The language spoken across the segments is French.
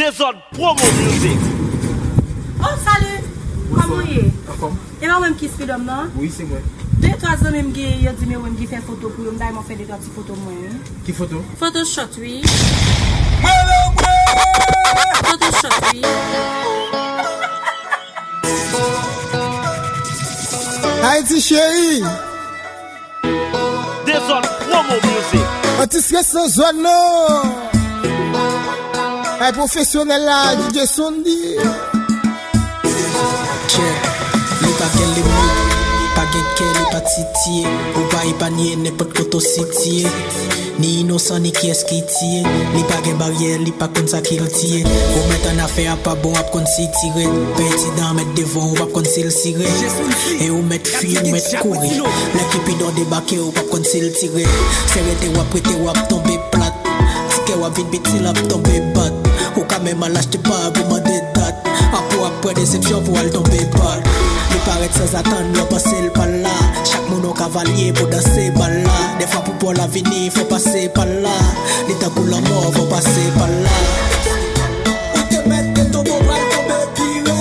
Désordre promo music. Oh, salut. Comment est-ce? Et moi-même qui suis l'homme, non? Oui, c'est moi. 2-3 ans, même, il a dit, mais je vais faire photo pour lui. Je vais faire des petites photos. Qui photo? Photoshop, oui. Photoshop, oui. Haïti chérie. Désordre promo music. Artiste sans zone non. Un professionnel là, DJ Sondi. Pas quelqu'un pas titiller, ou pas y panier n'importe quoi citier. Ni innocent ni qui est-ce qui tire. Li pas de barrière, li pas comme ça qui le tire. Ou mettre en affaire pas bon, à qu'on s'y tirer. Petit dans mettre devant, ou pas qu'on s'y le tirer. Et ou mettre fille, ou mettre courir. L'équipe dans débarquer, ou pas qu'on s'y le tirer. Serrete ou prêter ou tomber plate. Ticket ou vite petit la tomber bat. Ou quand même à l'acheter pas, vous demander date. Après déception pour aller tomber bat. Il paraît sans attendre, il passer le par là. Chaque monde au cavalier pour danser par là. Des fois pour l'avenir, faut passer par là. L'état pour la mort, faut passer par là. Ou te mettre que ton beau va tomber pire.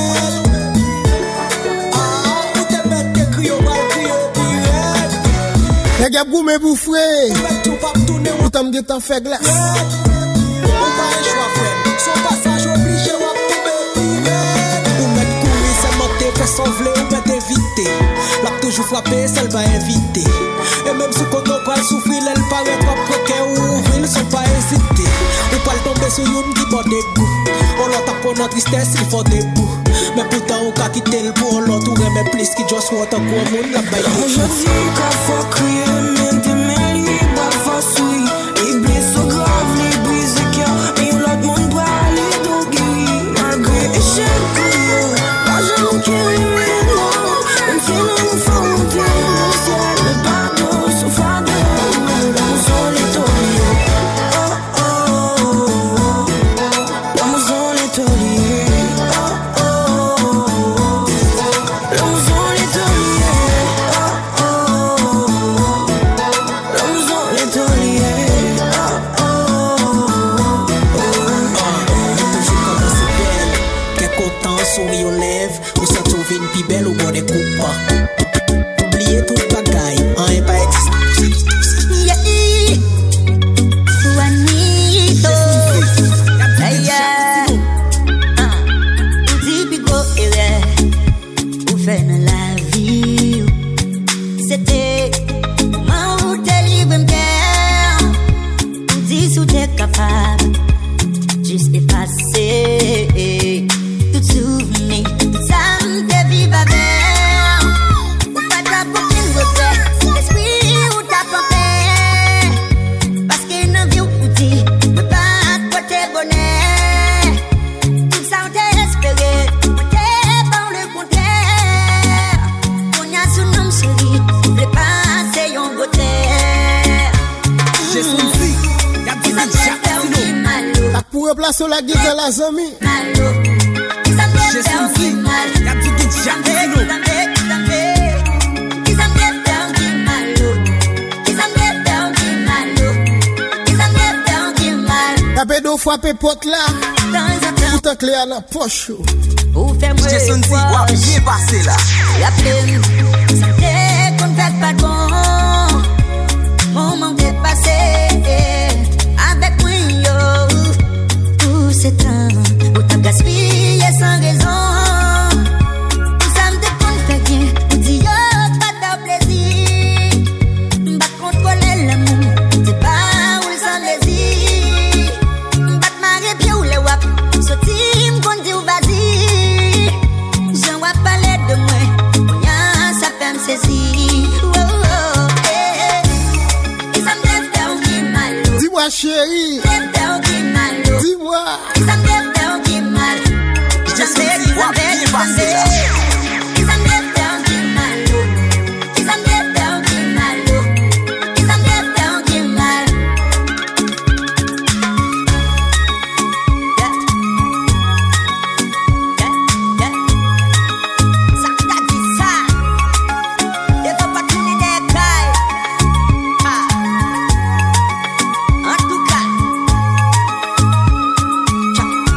Ou te mettre que crio va crier pire. Les gars, vous me bouffez. Ou t'as me dit t'en fais glace. Ou pas un choix, frère. Son passage obligé, ou tomber pire. Ou mettre courir, c'est monter, fait sauver, ou mettre éviter. L'a toujours frappé, celle va éviter. Et même si qu'on va souffrir, elle paraît trop précaire ou ouvrir, ils sont pas hésiter. Ou pas le tomber sur une qui porte des goûts. On l'a tapé dans la tristesse, il faut des bouts. Mais pourtant, on a quitté le bout, on l'a tout remet plus qui just want un coup, on l'a baillé. Aujourd'hui, quand faut crier, mais t'es mêlé, pas facile. Les blessures graves, les brises cœur. Et l'autre monde doit aller donc guérir. Malgré échec, pas jamais qui mais non. Même si nous nous faisons monter le ciel, le bateau se fade. Dans son étolier. Oh oh oh. Dans son étolier. Oh oh oh. Dans son étolier. Oh oh oh. Dans son étolier. Oh oh oh. Qu'est content, souris aux lèvres. Ou ça trouve une plus belle ou bon des coupes. Oubliez toute bagaille, un et pas existant. Juste effacer tout souvenir, ça me fait vivre avec. Ou pas ta aucune regret, l'esprit ou ta pensée. Parce qu'il n'a vu ou dit, mais pas côté bonheur. Tout ça on t'a espéré, on t'est dans le contraire. On y a son nom chéri, on voulait passer en beauté. J'ai son vie, y'a des gens. Pour replacer la guide de la zami. J'ai son vie, y'a des gens. Y'a peu d'eau frappé pote là. Tout est clair dans la poche. J'ai son vie, wap, bien passé là. Y'a plein, ça fait qu'on fait pas bon. Moment dépassé, avec moi yo. Tout ce temps, où t'as gaspillé sans raison. Tout ça me déconne fait bien, on dit yo, pas de plaisir. M'bat contrôler l'amour, c'est pas où le sans désir. M'bat marrer pied ou les wap, sorti m'gon dit ou vas-y. J'en vois parler de moi, on y a ça fait me saisir. Dis-moi chérie, dis-moi. J'ai son vie, wap, bien passé là. En tout cas,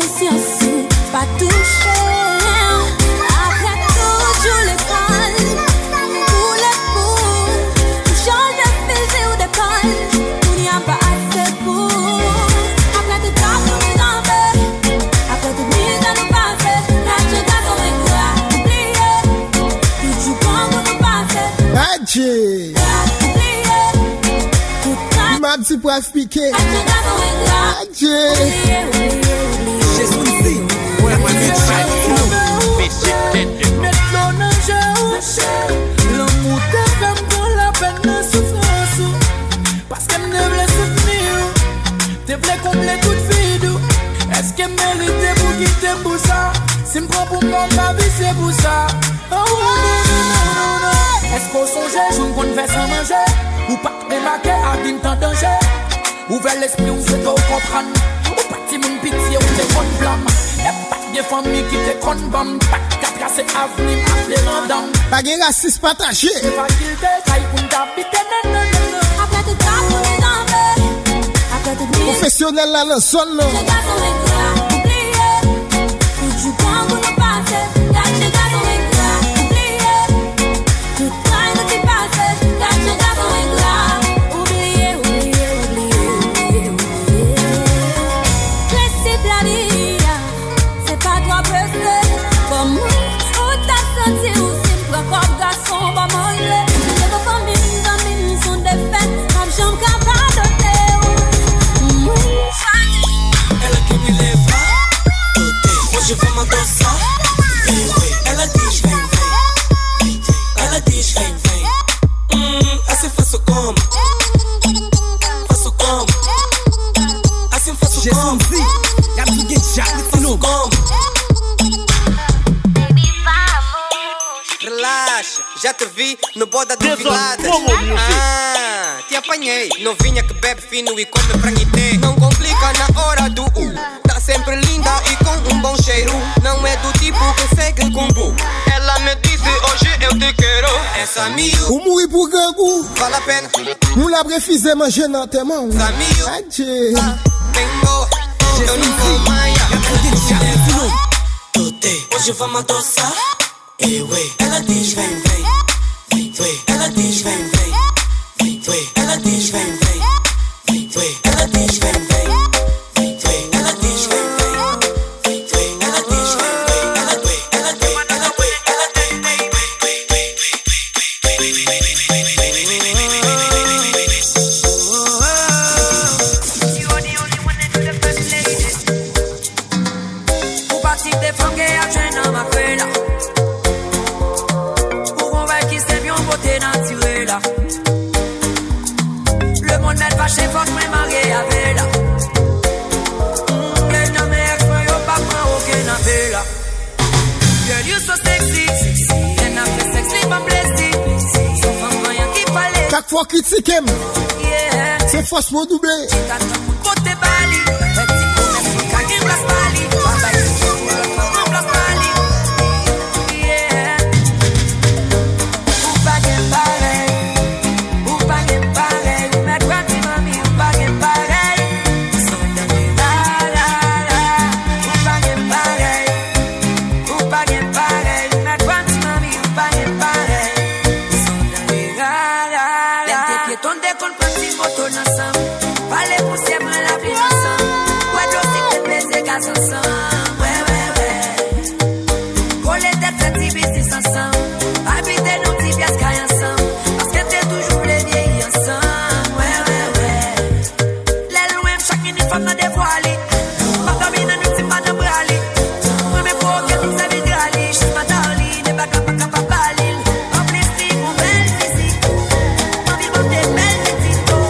conscience, pas touché. Après toujours l'école, pour les coups, change de fusil ou de colle, il n'y a pas assez pour. Après tout ça, pour nous enlever, après toute mise à nous passer, là tu garçon est quoi, oublier, toujours quand vous nous passez. Adjé. Ma petit poif piqué. Adjé. L'amour te fait pour la peine de souffrance. Parce qu'elle me voulait soutenir. Te voulais combler toute vide. Est-ce qu'elle méritait pour quitter pour ça? Si me prend pour moi, ma vie c'est pour ça. Oh non. Est-ce qu'on songeait, joue qu'on fait sans manger? Ou pas remarquer à une temps danger? Ouvert l'esprit, ou c'est trop comprendre. Ou pas ti mon pitié, ou t'es bonne blâme. Y'a pas de famille qui te conne bam. Pas de quatre, c'est avenir, appelé random. Pas de raciste partagé. C'est facile de taille pour t'habiter, non. Après tout ça, pour nous enlever, après tout mise. Professionnel là, le son, non. Je garçon est quoi, oublier, toujours quand vous nous passez, là je garçon est quoi, oublier, tout train de t'y passer, là je garçon est quoi, oublier. Laissez la vie, c'est pas toi pressé, comme moi, où t'as senti aussi, toi comme garçon, pas manger, c'est vos familles sont défaites, comme j'aime capable de te. Ela que me leva, hoje vamos adoçar. Ela diz vem. Ela diz vem. Assim faço como? Assim faço como? Faço como? Relaxa, já te vi no boda de viladas. Te apanhei, novinha que bebe fino e come franguité. Não complica na hora do tá sempre linda e com bom cheiro. Não é do tipo que segue com bu. Ela me disse hoje eu te quero. Essa miúda, Ou mourir pour gangou. vale a pena. Nous la refusé manger dans tes mains. Essa miúda, Adjé. tengo. Eu não vou mais. Hoje vamos adoçar. Ela diz vem. Ela diz vem. Ela diz vem. Ela diz vem. Ela diz vem. Ela diz Ou parti des femmes qui achètent dans ma feuille là. Ou on va qui c'est bien beauté naturelle. Le monde n'est pas chez Fox, mais marié avec là. Girl, no me explain your back, my okay na vela. Girl, you so sexy. And after sex, sleep and blessed. So femme voyant qui parlait. Chaque fois critique, Yeah. c'est force mon doublé. T'as tout le monde pour te bali. Petit commerce, qui gagne place bali. Bye bye, pour le place bali. Yeah. Ou pas gain pareil. Ou pas gain pareil. Mais quoi tu m'as mis, ou pas gain pareil. Son dernier la. Ou pas gain pareil. Ou pas gain pareil. Mais quoi tu m'as mis, ou pas gain pareil. Son dernier la. Les piétons décollent pas si moto ensemble. Pas les poussières, mais la vie ensemble. Ouais, l'autre c'est baiser gaz ensemble. Ouais. Coller tête, fait petit business ensemble. Habiter nos petits pièces cailles ensemble. Parce que t'es toujours les vieilles ensemble. Ouais. Les loin, chacune une femme dans des voiles. Pas comme une ultime pas de brali. Moi, mes pauvres, que nous avons grali. Je suis ma darling, n'est pas capable de balil. En plus, c'est mon belle physique. En vivant des belles petites peaux.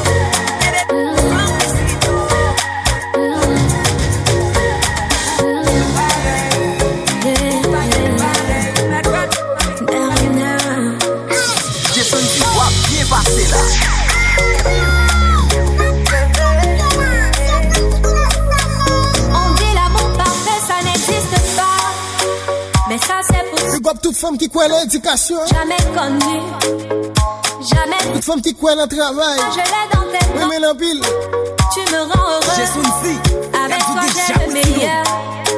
On dit l'amour parfait, ça n'existe pas. Mais ça c'est pour Big up toute femme qui croit à l'éducation. jamais connu. Jamais Toute femme qui croit à le travail. je l'ai dans tes Oui, mains. mais la pile. Tu me rends heureux. Avec toi j'ai le meilleur.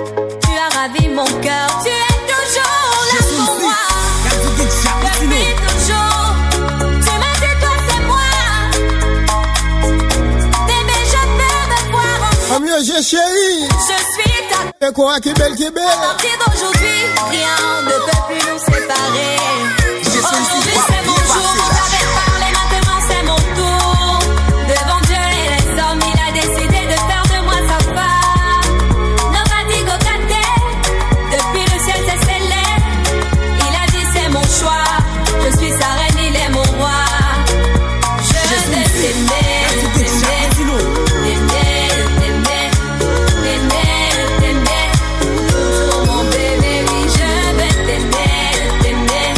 j'ai chéri. Je suis ta Et quoi qui belle, qui belle. À partir d'aujourd'hui, rien ne peut plus nous séparer. Aujourd'hui c'est mon jour, j'avais parlé, maintenant c'est mon tour. Devant Dieu et les hommes, il a décidé de faire de moi sa femme. Nobody go cut. Depuis le ciel s'est scellé. Il a dit c'est mon choix. Je suis sa reine, il est mon roi. Je vais t'aimer, toujours mon bébé, oui, je vais t'aimer.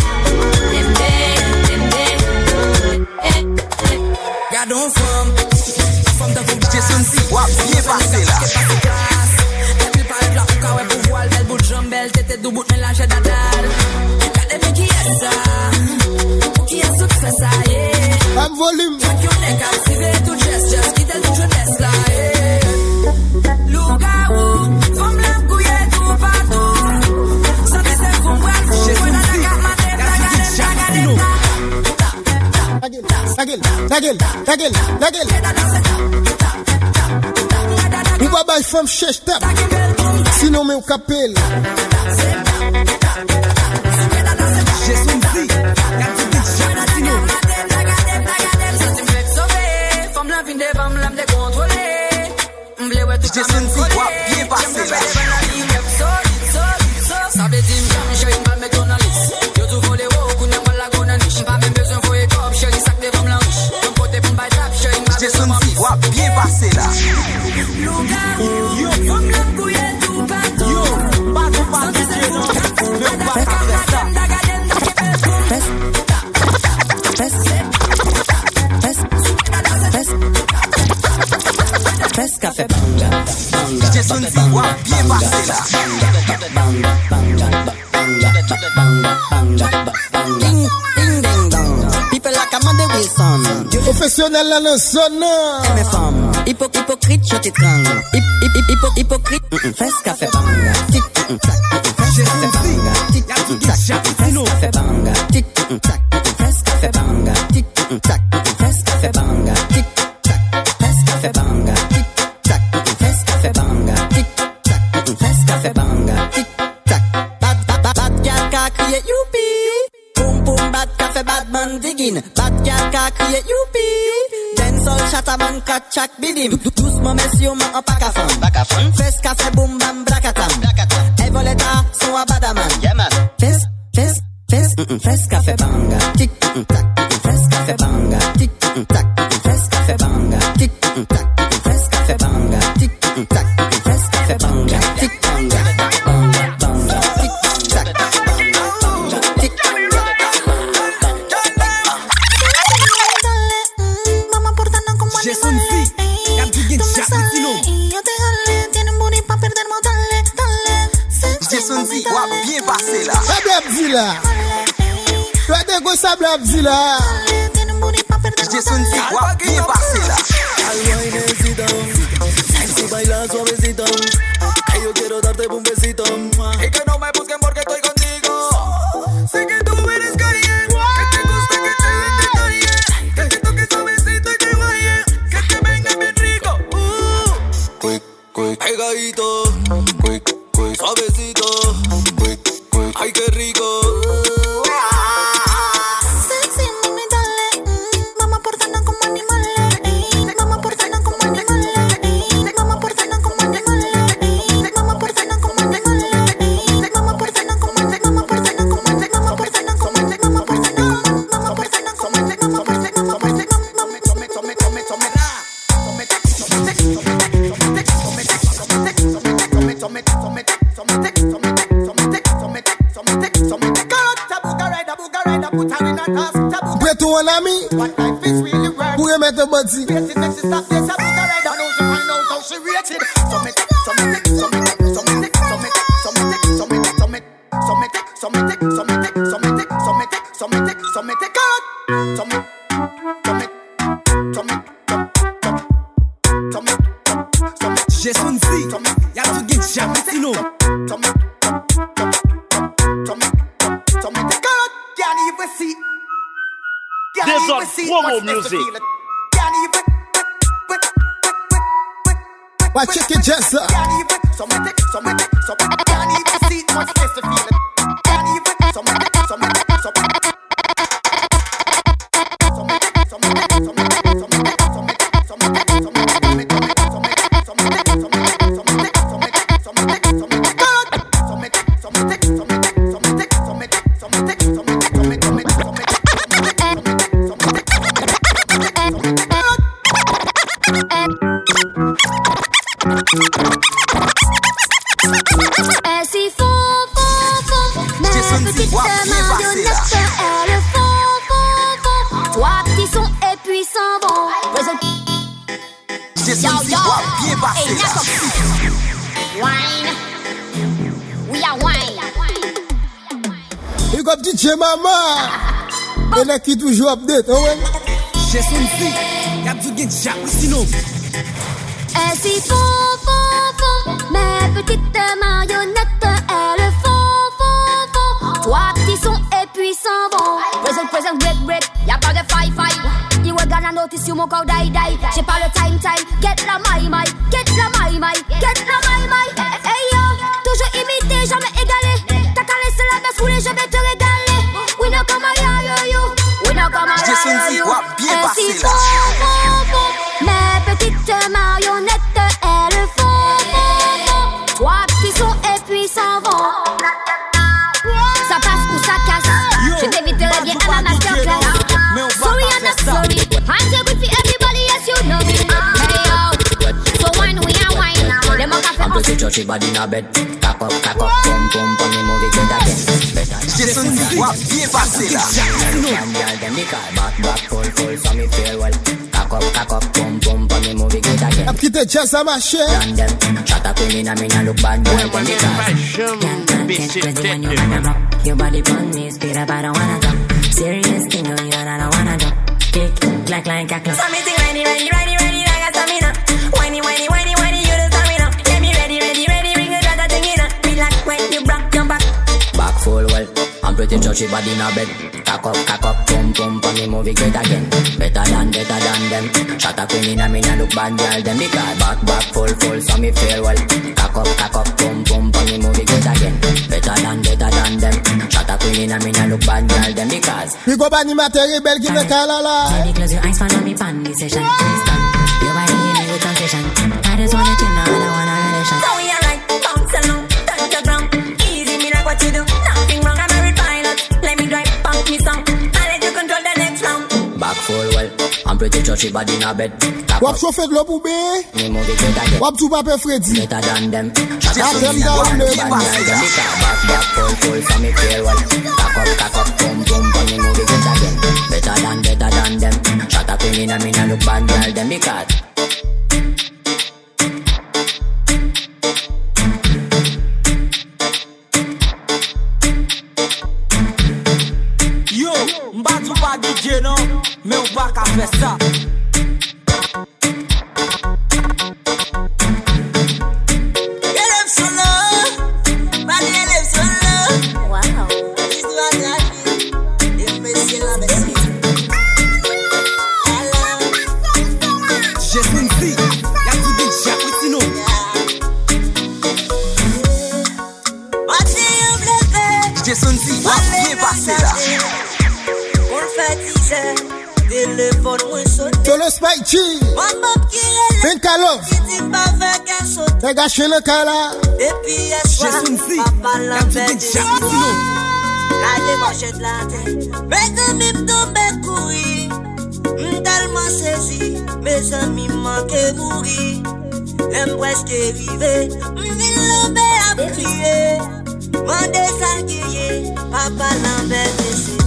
Gardons femme de vous DJ Sunsi, wap, bien passé là. Depuis par là, ou kawè pou voile, belle bout de jambelle, tête dou bout mélange d'adad. Gade mi qui est ça, ou qui a tout fait ça, yeah. Am volume. Fuck your neck, active tout just quitte tout jeunesse là, yeah. Loup-garou, femme blanc couillé tout partout. Santé c'est qu'on bral fou, ouais dans la carte, ma tête, la gueule. Ou va bay femme chèche tap. Sinon mais ou capel. DJ Sunsi, DJ Sunsi, wap, bien passé là. Ça veut dire que je suis mal McDonald's. Yo tout volé haut, qu'on n'a pas la gonne niche. Pas même besoin de les copes, chérie, sac de femmes la riche. Comme côté pour me bailler trap, chérie, ma DJ Sunsi, wap, bien passé là. Loup-garou, femme la couille tout partout. Yo, pas de DJ non. Ne pas faire ça. Fes café banga. DJ Sunsi, wap, bien passé là. Ding ding dong. People like Amanda Wilson. Professionnel dans le son. Mes femmes, hypocrite, je t'étrangle. Hypocrite, fes café banga. Tic tac, fes café banga. Tic tac, fes café banga. Tic tac, fes café banga. Tic tac, fes café banga. Tic tac, fes café banga. Tic tac, fes café banga. Tic tac, fes café banga. Tic tac. Bad gal ka crier youpi. Boom boom bad café bad man digging. Bad gal ka crier youpi. Dancehall chataman kachak bidim. Doucement messieurs man en pack à fond. Fes café boom bam brakatam. Evoleta son a badaman. Yeah man. Fes café banga. Tic tac. Fes café banga. Tic tac. Fes café banga. Tic tac. Fes café banga. Tic tac. Fes café banga. Tic banga. Banga. Tic tac. Tic Vamos portarnos como DJ Sunsi, Captain Chapitino. y yo te jale, tiene un booty pa' perdernos, dale. DJ Sunsi, wap, bien passé là. Ça blab zila. Toi de go ça blab zila. Tiene un booty pa' perdernos, DJ Sunsi, wap, bien passé là. Sexy baila suavecito. Que yo quiero darte un besito. Y que no me busquen porque estoy contigo. Sé que tú eres caliente. Que te gusta que te den detalle. Que te toque suavecito y te vaya. Que te venga bien rico. Pegadito. Suavecito. Ay, qué rico. Sexy, mami, dale. Vamos a portarnos como animales. Vamos a portarnos como animales. Vamos a portarnos como animales. Vamos a portarnos como animales. Vamos a portarnos como animales. Vamos a portarnos como animales. Vamos a portarnos como animales. Vamos a portarnos como animales. Vamos a portarnos como animales. Prêt tout un ami. Pour remettre un body. DJ Sunsi, y'a tout get Chapitino. This on promo music. Watch it, Jessa. Can't even see it, much less to feel it. Can't even Ainsi font, mes petites marionnettes, elles font. Toi qui sont et puis s'en vont. Yo, hey, wine, we are wine. You got DJ Mama. Et là qui toujours update, oh ouais. J'ai son fille, y'a du gain de chat, sinon. Ainsi font, mes petites marionnettes, elles font. Toi qui sont et puis s'en vont. Present, break, y'a pas de fight. You were gonna notice you mon corps die. J'ai pas le time. Get la my. Hey yo, toujours imité, jamais égalé. T'as qu'à laisser la baisse rouler, je vais te régaler. We know come you. Ainsi font, mes petites marionnettes, elles font. Toi qui sont et puis s'en vont. Ça passe ou ça casse. Je t'inviterai bien à la masterclass. Sorry, I'm not sorry. I'm so good for everybody, yes you know me. Hey yo, so wine, we are wine. Them up I'm pretty churchy body in a bed. Cock up, pump, on the movie good again. Jason D, bien passé là. And girl them the car back full, so me feel well. Cock up, pump, on the movie good again. I've quitté Jessa ma chère. And them, shut up in a me look bad, girl them the car. Your body pon me, speed up, I don't wanna talk. Serious thing, no, you know I don't wanna talk. Kick, clack, line, cackle. Something ready, like a stamina. Whiny, you the stamina. Get me ready, ring the data thing in. Relax when you rock your back. Back full well, I'm pretty churchy body in a bed. Cock up, pump, on the movie great again. Better than them. Shut up in a me look bad, girl them the car. Back full, so me feel well. Cock up, pump, on the movie great again. Better than them. Shut up in a me look bad, girl them the cars. We go animateur rebelle qui me calala. Baby, close your eyes, follow me pan this session. Please stand. Your body in a good transition. I just wanna chill now, I don't want a relation. So we are right, bounce along, touch the ground. Easy, me like what you do. Nothing wrong, I'm a married pilot. Let me drive, pump me song. I let you control the next round. Back full well, I'm pretty churchy body in a bed. Wap chauffe de l'eau pour bé. Wap tout pape Freddy. Better than them. Atem down le. Back full, so me feel well. Cock up, pump, on the movie great again. Better than them. Shut up in a me look bad, girl them the cat. Yo, m'badou pas DJ non, mais on pas qu'à faire ça. Tolo Spikey. Ben Kalov. T'as gâché le cas là. Depuis hier soir, papa l'envers de sinon. La démarche de la tête. Mais quand même tombé courir. Tellement saisi. Mes amis manquaient mourir. L'aime presque arrivé. M'ville l'envers à crier. M'en désagillé. Papa l'envers décédé.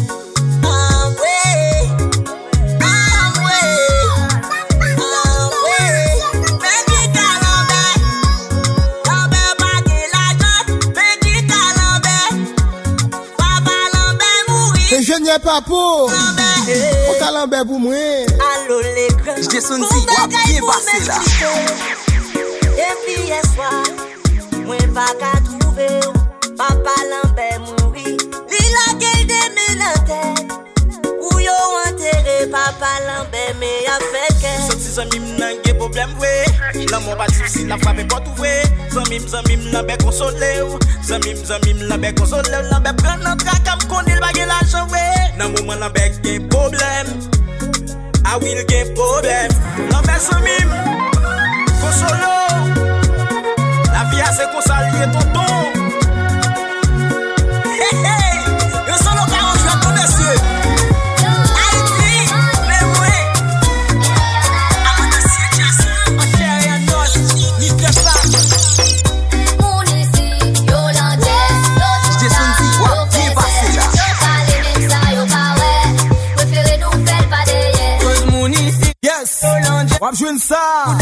Ingénieur Papo, on t'a l'embête pour moi. Allô les grands, j'ai son dit, bien passé là. Depuis hier soir, moi pas qu'à trouver. Papa l'embête mourir. Il a gardé mes la tête. Où yo enterré papa l'embête mais a fait que. Sorti son mime nan ge pour problème, ouais. L'amour pas difficile, la frappe est pas ouverte. Zamim, la bec consolé. Zamim, la bec consolé. La bec prend notre caca, m'connait le baguette l'argent, ouais. Dans le moment, la bec a problème. Ah oui, il y a problème. La bec zamim, consolo. La vie a ses consaliers, tonton. Hey, hey, le solo 40 je vais connaître. Wap jwen sa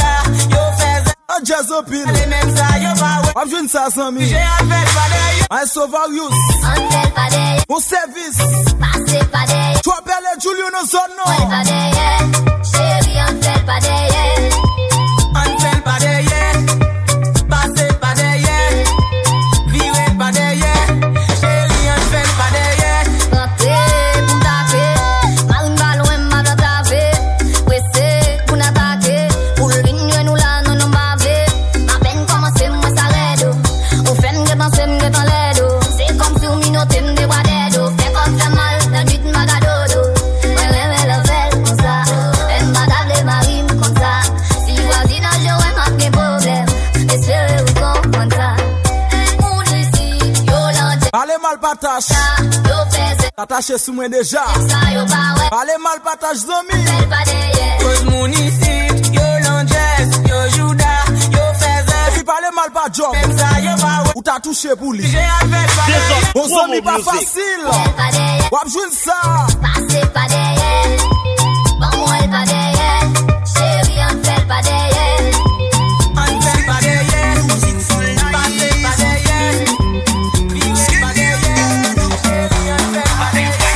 A jazz opin Wap jwen sa Sami I Sovarius Mon service Tu appelles Julio no son no Chérie, on fait pas d'ailleurs. On fait pas d'ailleurs. Passez pas d'ailleurs. Vivez pas d'ailleurs. Chérie, on fait pas d'ailleurs. Rentrez pour taper. Marine ballon, m'a taper. Pressé pour n'attaquer. Pour le vigner, nous là, non, non, bavé. Ma peine commence, moi, ça l'aide. Au fait, m'ge pense, m'ge dans l'aide. C'est comme si on minote, m'de bois d'aide. Fait comme fait mal, la nuit, m'a gadodo. Ouais, la fête, comme ça. Elle m'a tablé, Marie, comme ça. Si voisinage, ouais, m'a des problèmes. Espérez-vous comprendre ça. On ici, Yolande. Parlez mal patache Attaché sous moi déjà Parlez mal patache Zomi Cause mon ici, Yolande, yo Juda, yo Fezer. Et puis parlez mal pas job Ou t'as touché pour lui Bon Zomi pas facile Wap joue ça Passez pas derrière. Bon, moi, elle pas derrière. Chérie, on fait pas derrière. On fait pas derrière. Passez pas derrière. Vivez pas derrière. Chérie, on fait pas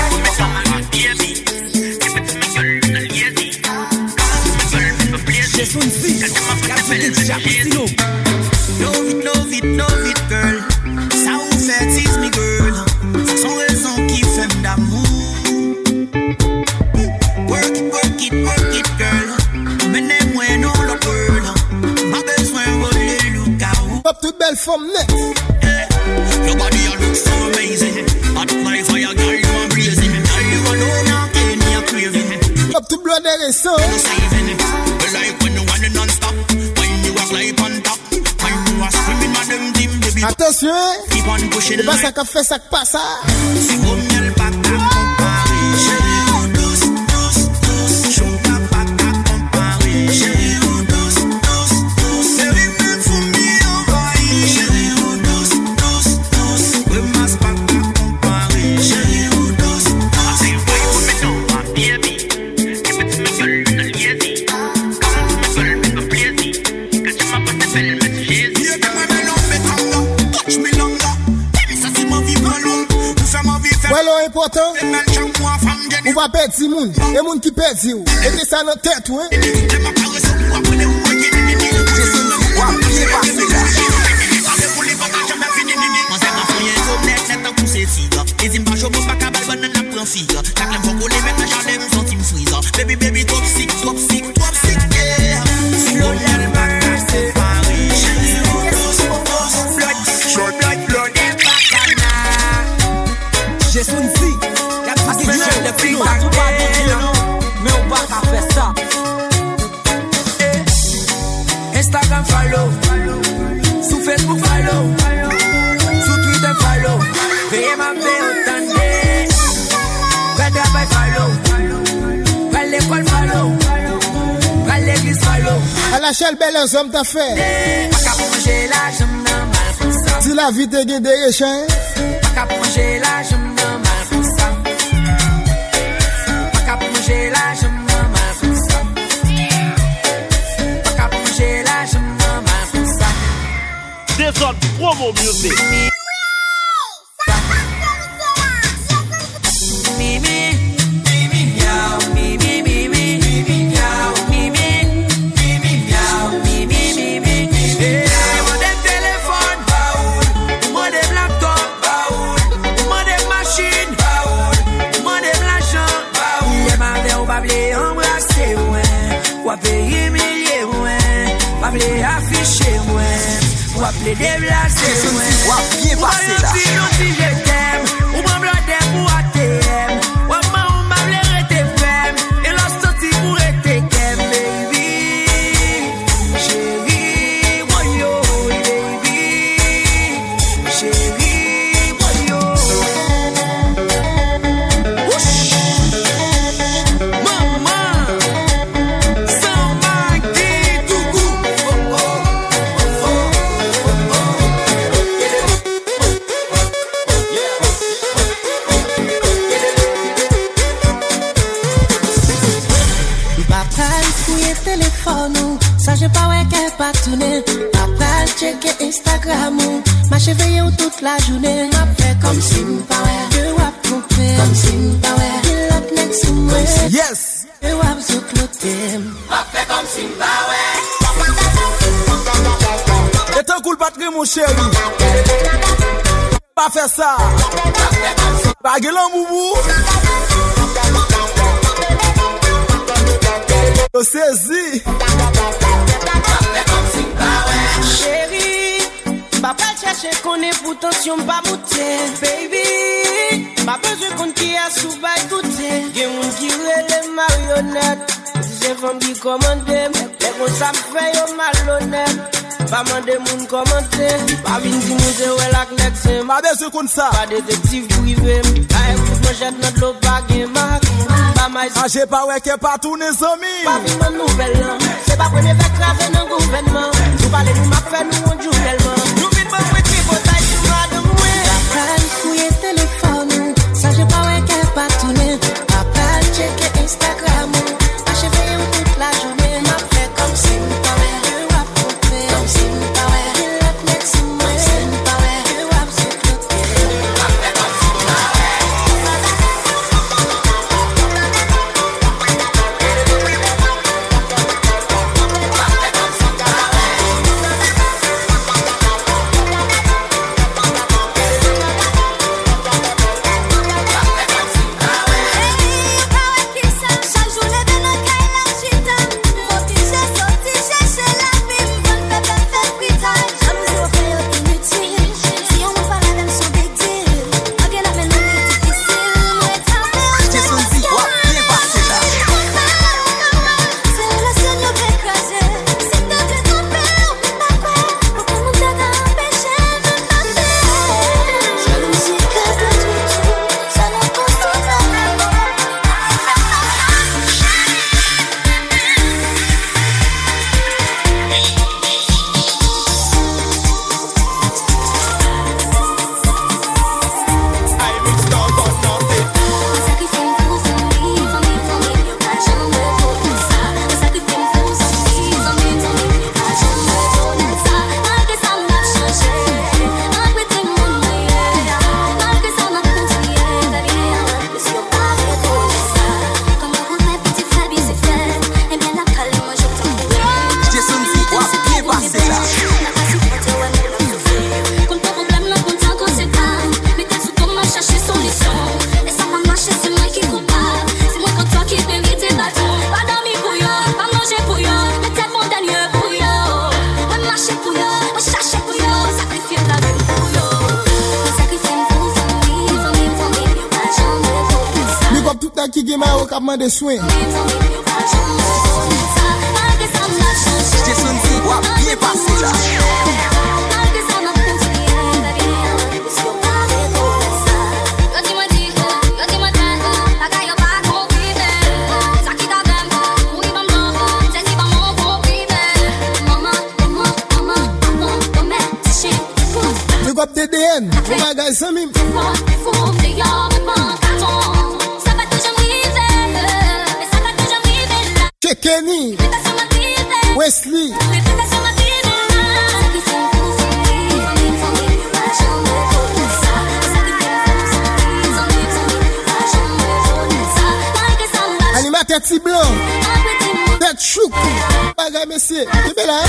No vite, girl. Ça vous fait tease me, girl. C'est son raison qui fait d'amour. Work it, girl. Menez-moi dans le world. Ma besoin voler le chaos. Up to belle femme net. Your body looks so amazing. Hot like fire, girl, you are blazing. Girl, you alone now, me a craving. Up to blood and so. No saving. You like when you want it non-stop. When you are like on top. When you are screaming, madam, dim, baby. Attention, keep on pushing. C'est pas ça qu'a fait, ça qui passe. Si vous m'y pas comparer. Chérie, douce. Chou pas comparer. Chérie, douce. Chérie, même fou m'y envahir. Chérie, douce. We must pas comparer. Chérie, douce. I say, why you put me down, my baby? Give it to me, girl, in a lazy. Come to me, girl, in a blazy. Cause you my body fell, me lazy. You get my melon, me tongue. Touch me longer. Let me see my vie ballon. Well, important. Ou pas perdre si moun. Et moun qui perd si ou. Et c'est ça notre tête, ouais. Baby, baby, top sick, yeah. Flow like back, c'est Paris. Blood, J'ai son zi, y'a tout qui joue le prix, t'as tout pas dit non, mais on va pas faire ça. Instagram follow, sur Facebook follow, sur Twitter follow. Veuillez m'appeler autant de. Va travail follow, va l'école follow, va l'église follow. À la chelle belle un homme t'a fait. Pas qu'à manger la jambe normal pour ça. Si la vie te guide des échanges. Pas qu'à manger la jambe normal pour ça. Pas qu'à manger la jambe normal pour ça. Pas qu'à manger la jambe normal pour ça. This on promo music. Payer milliers, ouais. me déplacer. Ou pas si je t'aime, ou pas me pour ATM. Ou pas on m'a l'air tes femmes, et la sortie pour être qu'aime, baby. Chérie, voyo, baby. Chérie, voyo. Maman, sans manquer tout goût. Téléphone, ça j'ai pas ouais qu'elle pas tourner. Papa checker Instagram, m'a cheveux ou toute la journée. M'a fait comme si m'pas ouais, que wap coupé. Comme si m'pas ouais, il up next to me. Yes. Que wap zo cloté. M'a fait comme si m'pas ouais. Et un cool patrie mon chéri. Pas faire ça. Pas gueuler boubou. Saisi. Chérie, papa cherche qu'on est pour tension pas monter, baby. Pas besoin qu'on qui a sous bas écouter. Gen moun qui les marionnettes. J'ai femme qui commande, les gros ça me fait yo malhonnête. Pas demander moun commenter. Pas vinn di moun se ouais la next. Pas besoin qu'on ça. Pas détective privé. Aïe, moi jette notre l'eau pas gen marque. Ah, j'ai pas ouais qu'elle pas tourner amis. Pas vu mon nouvelle, c'est pas pour les écraser dans le gouvernement. Nous parlons de ma fait, nous on joue tellement. Nous vite pas pour qui pour taille sur ma de moi. Papa fouille téléphone, ça j'ai pas ouais qu'elle pas tourner. Papa checker Instagram, achevé toute la journée. M'a fait comme si m'pas ouais, que wap coupé. Comme si m'pas ouais, il up next to me. Comme si m'pas ouais, que wap zo cloté. M'a fait comme si m'pas ouais. Qui gagne au cap de soins. Jason Z, bien passé là. You got the DN, oh my guys, some him. Kenny, Wesley, animateur petit blanc, tête chouk, bagay monsieur, tu es là?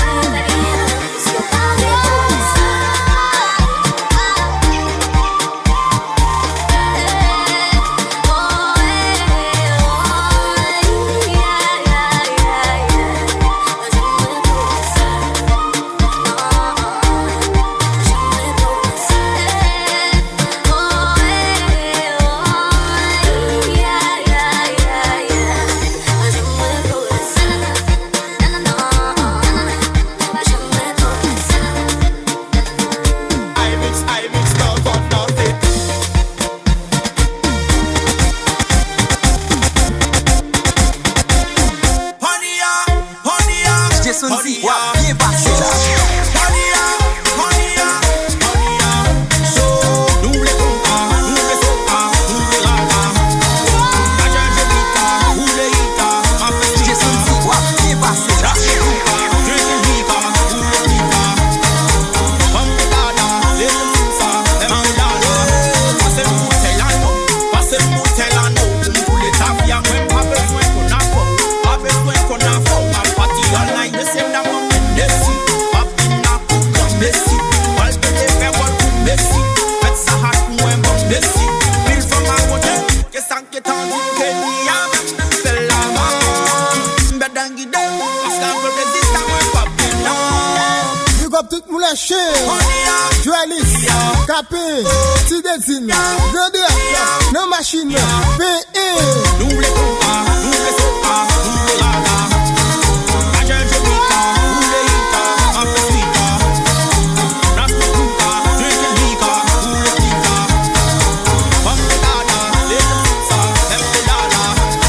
Capé, si desine, grandeur, non machine, P.E. Nous les compas, nous les sopas, nous les ragas. Agel Jebita, nous les hita, Afesita. Nas Makuka, drinking Mika, nous les Kika. From the Dada, little Pizza, empty Dada.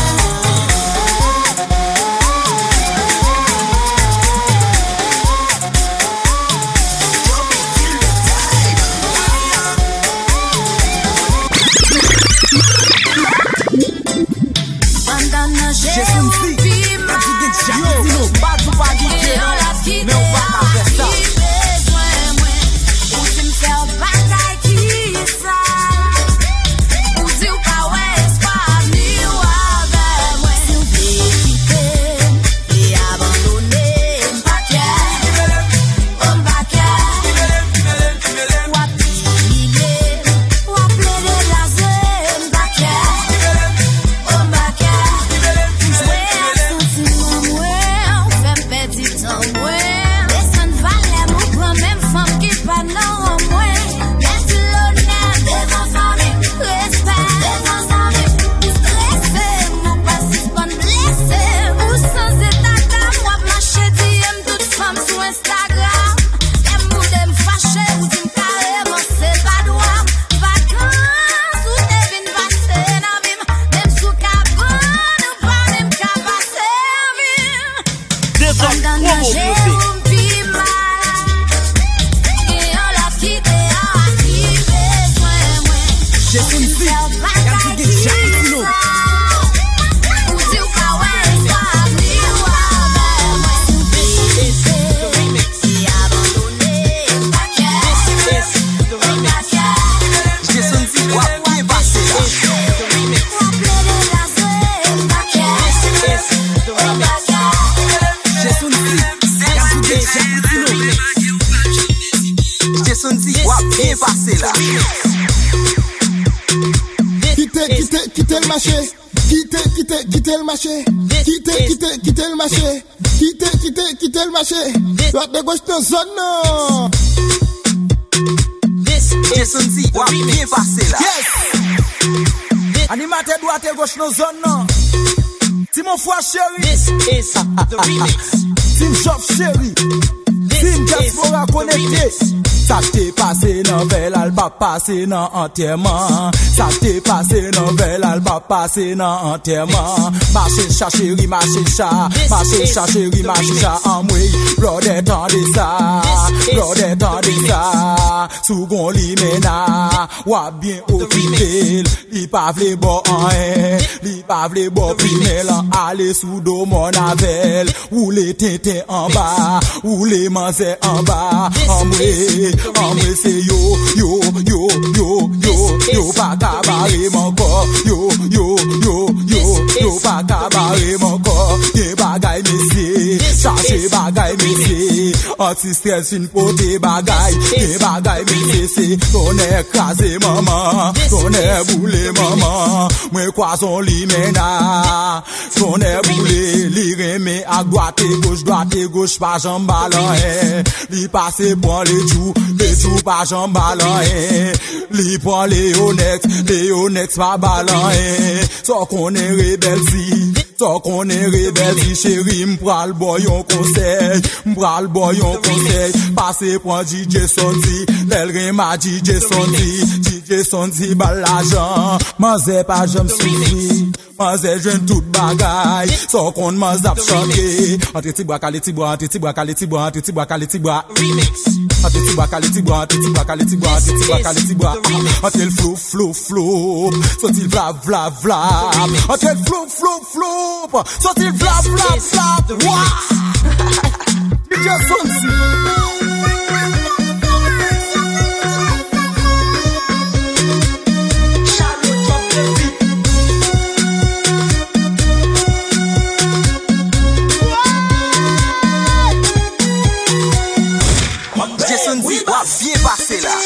J'ai son fille, quand tu dis que j'ai pas tout pas dit mais on va pas faire ça. Quittez le marché, quittez le marché, quittez le marché, quittez le marché. Droite de gauche dans zone non. Jason Z, wap bien passé là. Yes. Animateur droite et gauche dans zone non. Timon Foua chéri. This is the remix. Tim Shop chéri. Tim Diaspora connecté. Ça t'est passé dans belle alba passé dans enterrement. Ça t'est passé dans belle alba passé dans enterrement. Marché chat chéri, marché chat chéri, marché chat en moi. Lord attendez ça, Lord attendez ça. Sous gon li mena, wa bien occupé. Li pa vle bo en hain, li pa vle bo primel. Aller sous do mon avel, ou les tintin en bas, ou les manzés en bas. En moi c'est yo, pas cabaret mon corps, yo, pas cabaret mon corps, y'a bagay messieurs, chercher bagay messieurs, anti-stress une pote bagay, y'a bagay messieurs, c'est ton air crasé maman, ton air boulé maman, moi croison li mena, ton air boulé, li remé à droite et gauche, pas jambe ballon, li passe pour les joues pas jambe ballon, li prend Léonex pas ballon, so qu'on est rebelle si, chéri, m'pral boyon conseil, passez pour DJ Sonzi, l'elrin ma DJ Sonzi, bal l'argent, manzé pas j'aime souffrir, manzé j'aime toute bagaille, so qu'on m'a zap chanter, entre tibois, remix. Entre le flou, soit-il vla, entre le flou, soit-il vla, DJ Sonzi. Jason Z, wap bien passé là.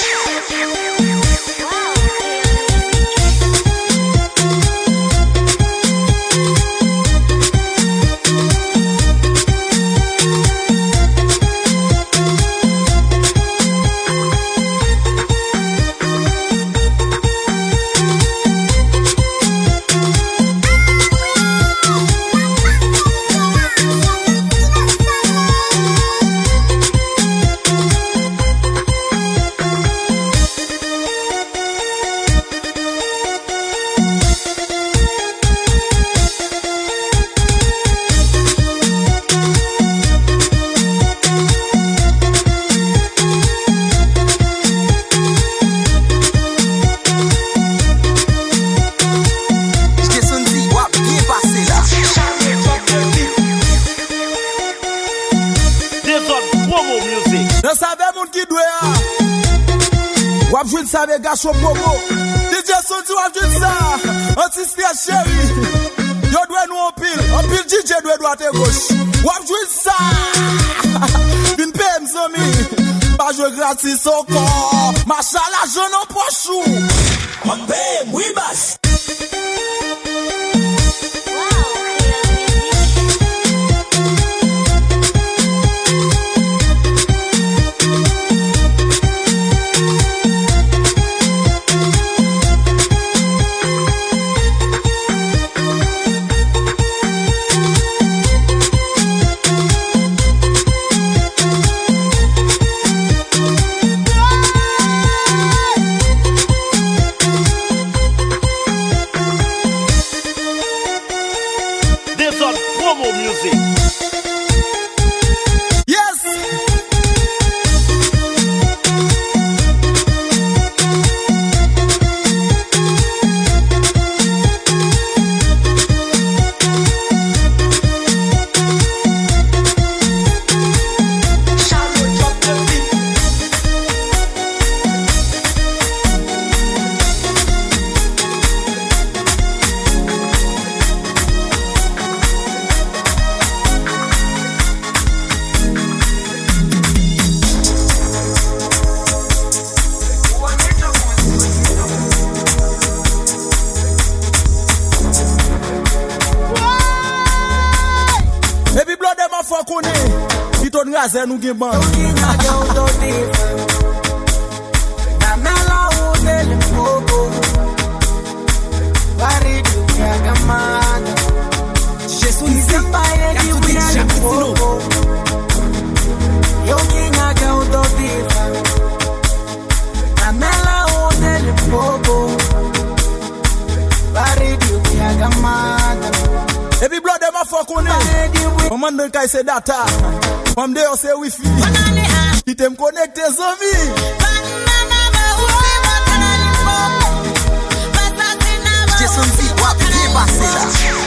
Wap jwin sa mega show promo. DJ Sonzi wap jwin sa. Artiste chéri. Yo dwe nou en pile DJ dwe droite et gauche. Wap jwin sa. Vin PM zami. Pas jouer gratis encore. Machallah je n'en pochou. Wap PM, oui bass. Zé no Guimão. Every blood them a fuck on it. Command the guy say data. From there say wifi. Qui t'aime connecter zami. Jason Z wap bien passé là.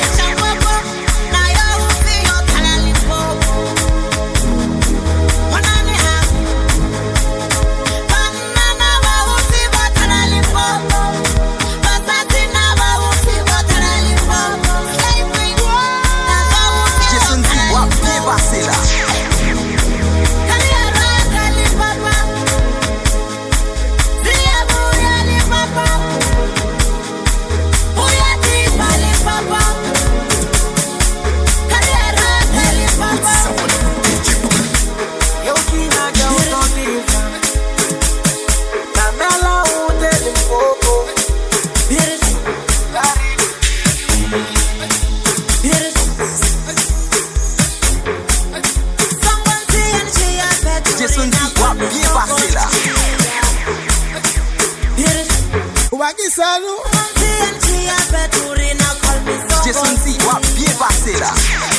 Jason Z wap bien passé là.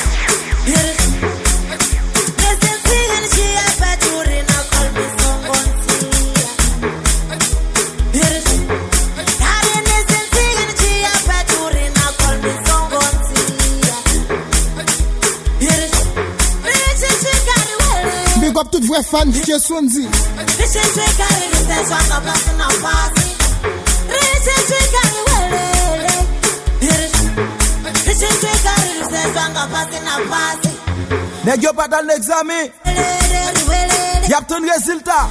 Big up tout vrai fan de Jason Z. Nèg yo pas dans l'examen. Y'a ton résultat.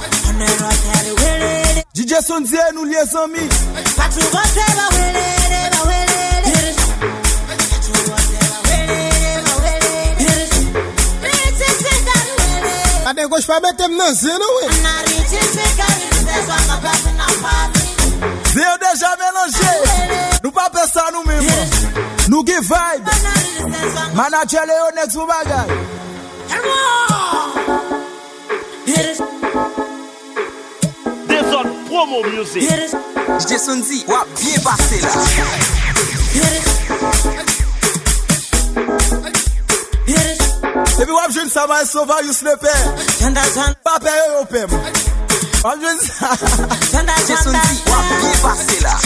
DJ Sonzi nous les amis. Ade gauche pas mettre dans zéro oui. Zéro déjà mélangé. Nous pas faire ça nous même. Nous give vibe. Manager Léo next ou bagay. This on promo music. DJ Sonzi wap bien passé là. Et puis wap jeune ça va sauver you slepe. Pas payer au pem. Wap jeune ça. Jason Z wap bien passé là.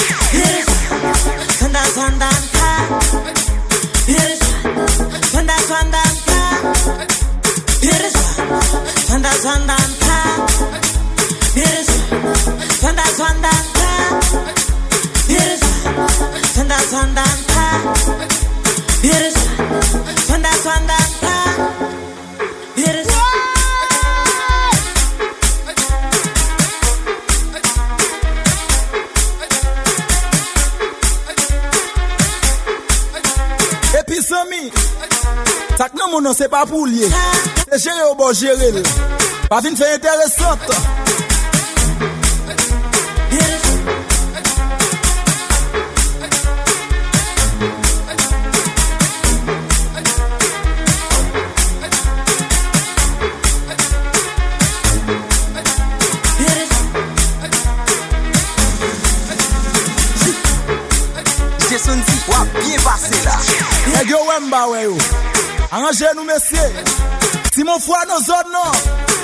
Et puis Sami, ça que non mon c'est pas pour lier. C'est gérer au bon gérer. Pas fin fait intéressante. Yo wemba we yo. Arrangez nous messieurs. Si mon frère nos autres non.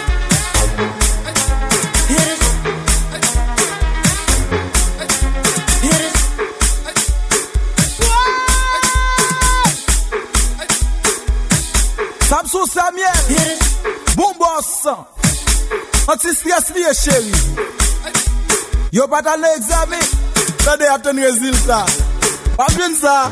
Samsou Samuel. Bon boss. Anti-stress lié chéri. Yo pas dans l'examen. T'as des attendre résultat. Pas bien ça.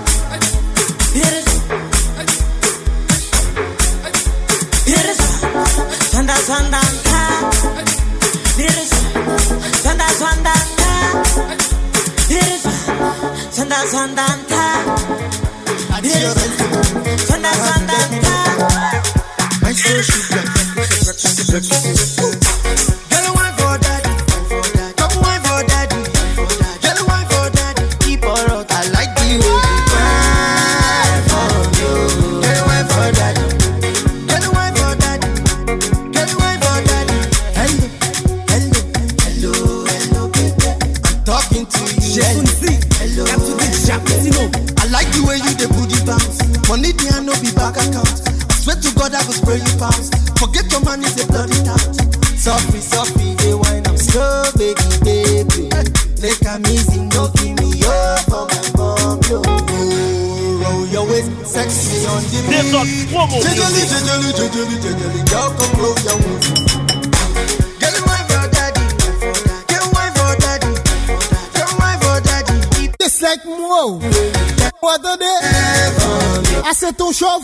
It's like moi. Attendez. Ah, c'est ton chauffe.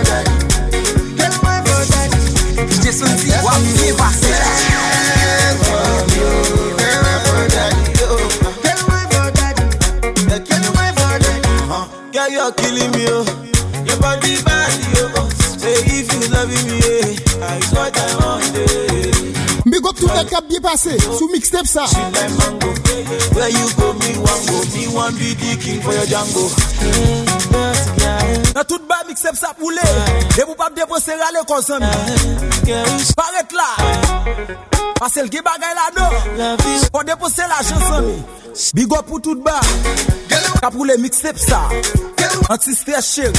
DJ Sonzi, wap bien passé là. Girl, you're killing me, oh. Your body bad, yo. Say if you love me, yeah, it's what I want, yeah. Big up tout le cap bien passé. Sous mixtape ça. Where you go, me one be the king for your Django. Dans toute bas mixtape ça poule. Et vous pas dépenser aller comme ça. Paraît là. Parce que le bagay là-dedans. Pour dépenser l'argent sans mi. Big up pour tout bas. Cap pour les mixtape ça. Anti-stress chéri.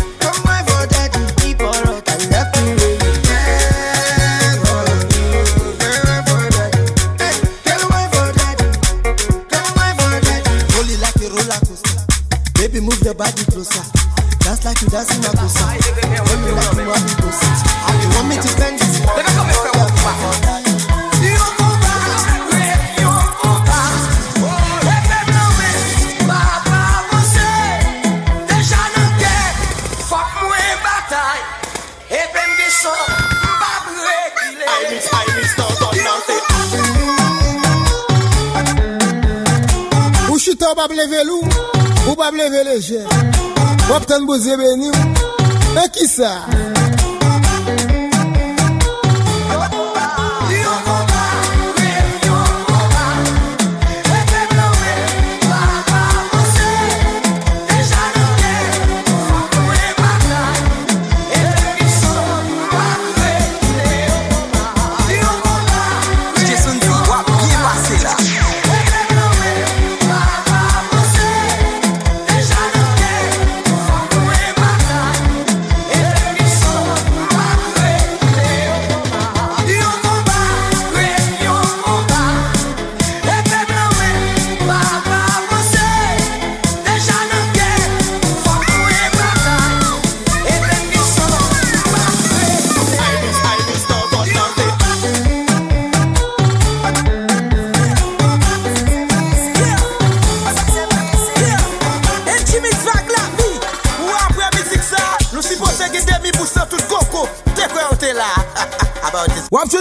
Baby, move your body closer. Dance like you dance in a bossa. When you like you want me closer. You want me to spend this? Let me come and walk back. You go back, you go back. Let them know me. Papa, você déjà não quer. Fuck moi bataille. Et ben des sons, pas brûler. I miss, don't. Ou chita ou pas lever loup. Ou pas lever léger. Ou pas t'en bouger béni. Et qui ça? So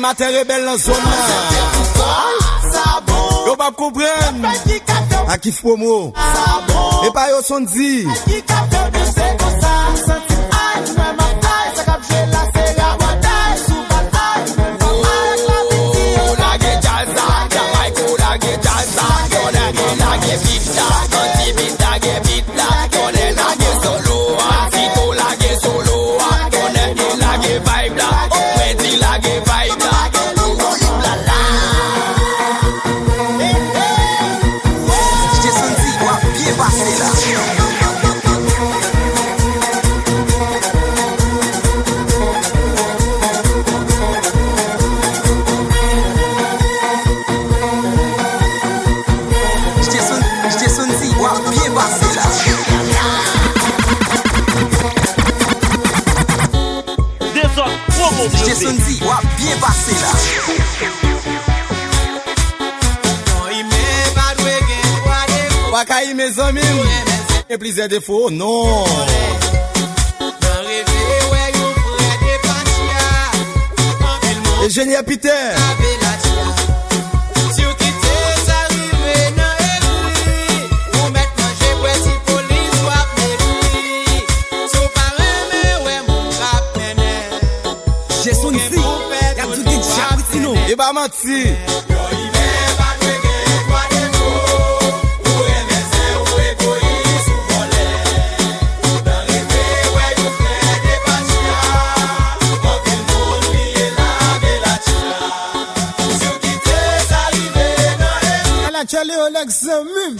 Animateur rebelle dans zone là. Yo pas comprendre. À qui promo. Et pas yo son dit. Jason D, bien passé là. Wakaï mes amis, et plaisir de faux, non. Et génie à Peter. Et bah menti. La chale au l'examen.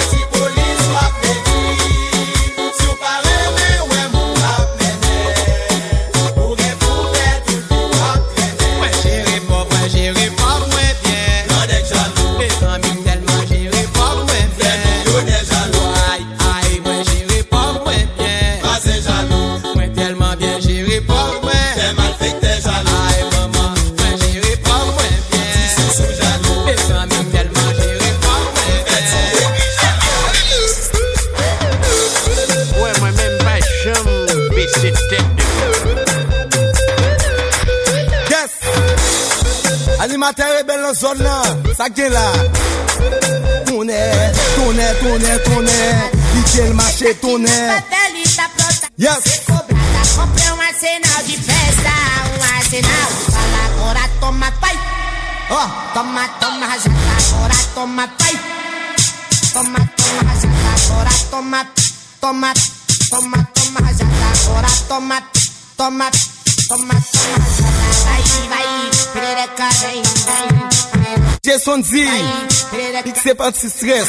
Animateur rebelle dans zone là, ça qui est là. Tourne, quitte le marché, tourne. Yes. Jason Z, c'est pas de stress.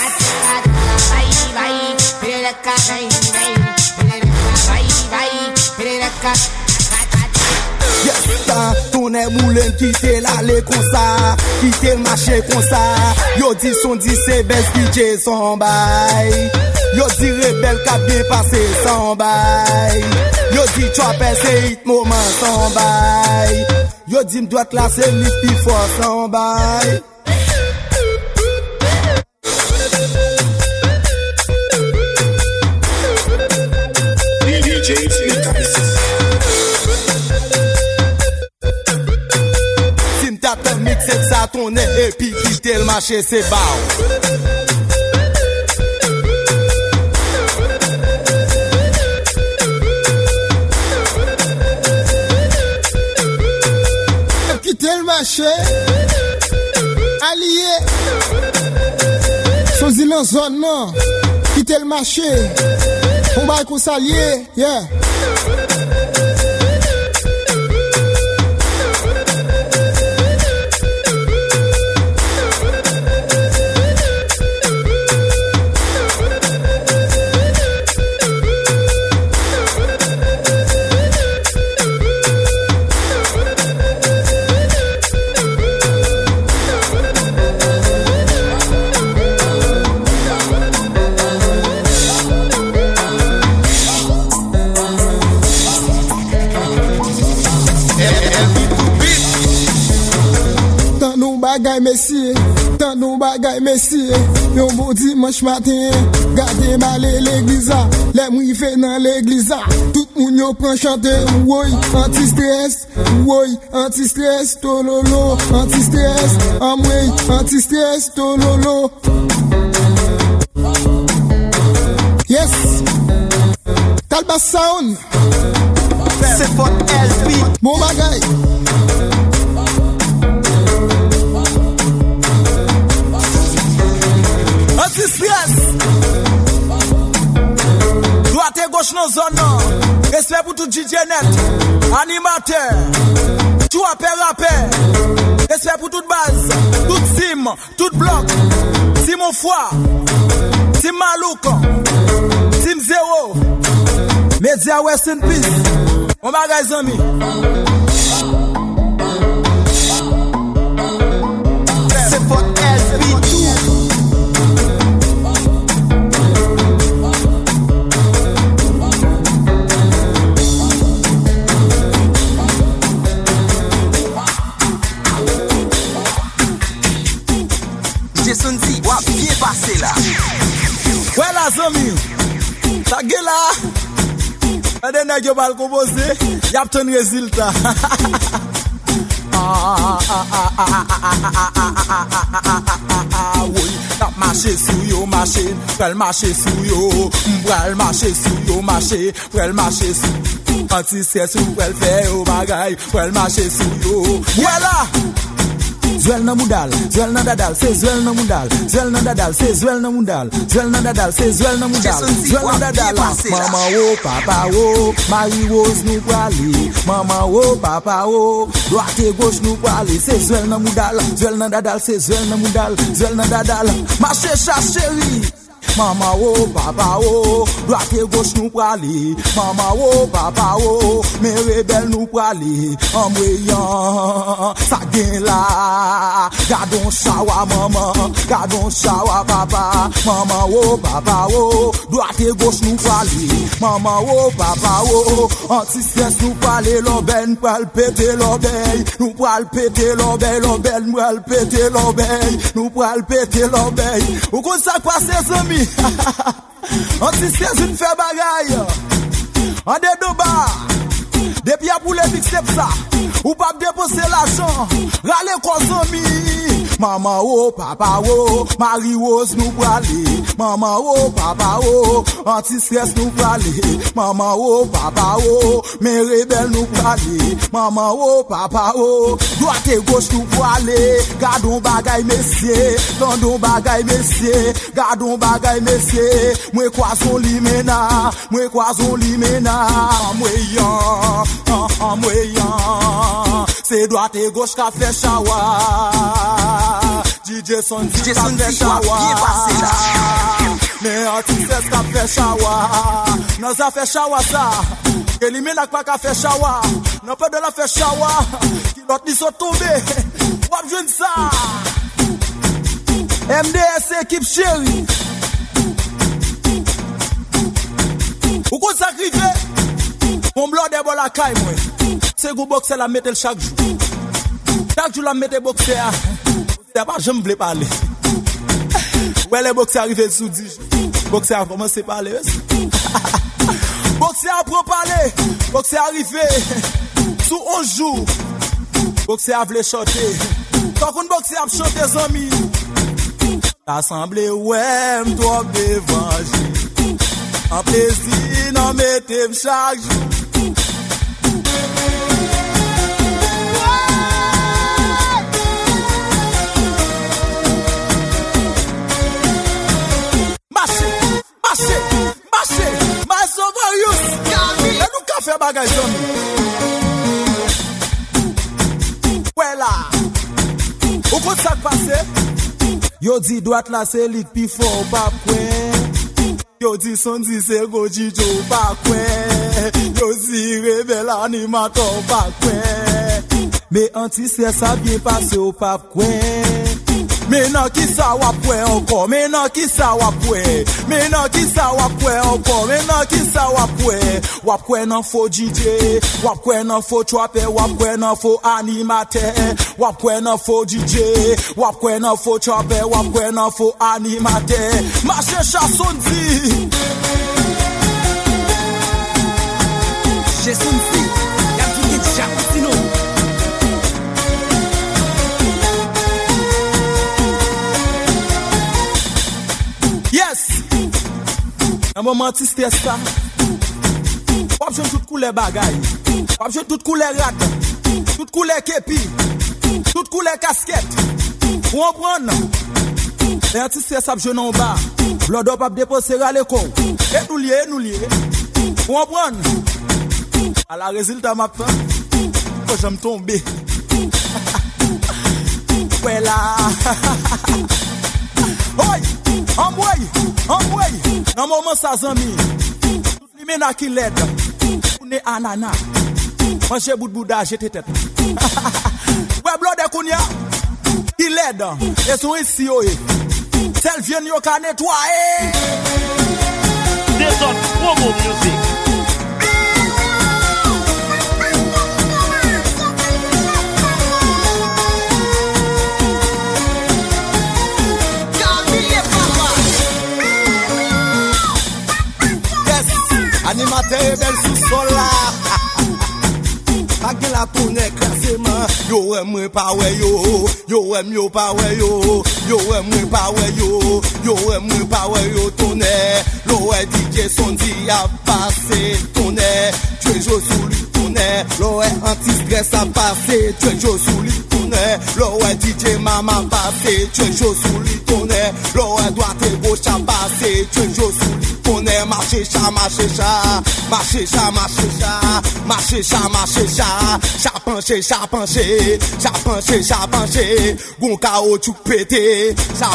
Tourne moulin, quitte l'aller comme ça, quitte le marché comme ça. Yo dit son dit c'est best DJ son bail. Yo dit rebelle qu'a bien passé son bail. Yo dit trapper c'est hit moment son bail. Yo dit m'doit classer ni plus fort son bail. Sim t'as mixé ça tourne et puis quitter le marché c'est bas. Quitter le marché, allié, choisir la zone, non, quitter le marché, on va qu'on s'allier, yeah. Bagay Messi, Tant nou bagay messieurs, yon bon dimanche matin, gardez balé l'église, les mouillés dans l'église, tout moun yo prend chanter, woy, anti-stress, woy, anti-stress, tololo, anti-stress, amway, anti-stress, tololo. Yes, Talba Sound, c'est for LP, bon bagay. Anti-stress. Droite et gauche dans zone non. Respect pour tout DJ net, animateur, tout rappeur. Respect pour toute base, toute team, tout bloc. Team au foie, team Malouk, team Zero. Media West in Peace. Mon bagay zami. C'est for LP. Jason Z, wap bien passé là. Ouais la zami, ta gueule là. Et des nègres qui vont composer, y a un résultat. Oui, t'as marché sur yo, marché, pral marché sur yo, pral marché sur yo, marché, pral marché sur. Anti-stress ou pral faire au bagay, pral marché sur yo. Voilà. Zwel nan moudal, zwel nan dadal, c'est zwel nan moudal, zwel nan dadal, c'est zwel nan moudal, zwel nan dadal, c'est zwel nan moudal, zwel nan dadal. Maman wo, papa wo, Marie Rose nous prali, maman wo, papa wo, droite et gauche nous prali, c'est zwel nan moudal, zwel nan dadal, c'est zwel nan moudal, zwel nan dadal. Marché chasse chérie. Maman wo, papa wo, droite et gauche nous prali. Maman wo, papa wo, mes rebelles nous prali. En moyen, ça gagne là. Gardons chawa maman, gardons chawa papa. Maman wo, papa wo, droite et gauche nous prali. Maman wo, papa wo, anti-stress nous prali. L'obène pral péter l'obène, nous pral péter l'obène, l'obène pral péter l'obène, nous pral péter l'obène. Ou qu'on ça passe les amis. Anti-stress une fait bagaille. En des deux bas. Depuis à pour les mixtapes ça. Ou pas déposer l'argent. Râler quoi amis. Maman oh, papa oh, Marie Rose nous prali. Maman oh, papa oh, anti-stress nous prali. Maman oh, papa oh, mes rebelles nous prali. Maman oh, papa oh, droite et gauche nous prali. Gardons bagaille messieurs, gardons bagaille messieurs, gardons bagaille messieurs. Moi croisons l'imena, moi croisons l'imena. En moyen, c'est droite et gauche qui a fait chawa. DJ Son dit qu'a fait chawa. Mais anti-stress qu'a fait chawa. Non ça fait chawa ça. Élimine la quoi qu'a fait chawa. Non pas de la fait chawa. Qui l'autre dit sont tombés. Wap jeune ça. MDS équipe chérie. Ou qu'on sacrifie. Mon blood est bon la caille moi. C'est go boxer la mettre chaque jour. Chaque jour la mettre boxer. C'est pas je me voulais parler. Ouais les boxers arrivent sous 10 jours. Boxer a commencé à parler. Boxer a pro parler. Boxer arrivé sous 11 jours. Boxer a voulu chanter. Quand on boxer a chanter amis. L'assemblée ouais m'top d'évangile. En plaisir non mettez chaque jour. Marché, my sobrious. Et nous qu'a fait bagage ouais là. Où peut ça passer? Yo dit droite là c'est lit pi fort pas point. Yo dit son dit c'est goji jo pas point. Yo dit rebelle animateur pas point. Mais anti-stress ça bien passé au pas point. Me nan ki sa wapwe encore, me nan ki sa wapwe. Me nan ki sa wapwe encore, me nan ki sa wapwe. Wapwe nan fo DJ, wapwe nan fo trappe, wapwe nan fo animateur. Wapwe nan fo DJ, wapwe nan fo trappe, wapwe nan fo animateur. Marche chanson dit. Jason C, y'a tout qui tient, sinon. Yes! Un moment ti stress ça. Wap jen tout couleur bagay. Wap jen tout couleur rad. Tout couleur képi. Tout couleur casquette. Ou on prend. Et un ti stress ap jen en bas. Blood up ap déposer à l'école. Et nous lié. Ou on prend. À la résultat m'a fait. Quand j'aime tomber. Ouais là. Oi! Envoy! Nan moment ça zami. Tout li mena ki led. Koune anana. Mange bout bouda jete tête. Ouais blood kounya. Ki led. Et son ici yo. Tel vient yo ka nettoyer. Des autres promo music. Animateur belle sous sol là. Bagay la pou ne klaseman. Yo mwen pa we yo. Yo mwen pa we yo. Yo mwen pa we yo. Yo mwen pa we yo tonne. Lo DJ Sondi a passé tonne. Tu es jo sous lui tonne. Lo anti-stress a passé. Tu es jo sous lui tonne. Lo DJ Mama passé. Tu es jo sous lui tonne. Lo droite et gauche a passé. Tu es jo sous lui tonne. Marche cha penché. Gon caoutchouc pété. Cha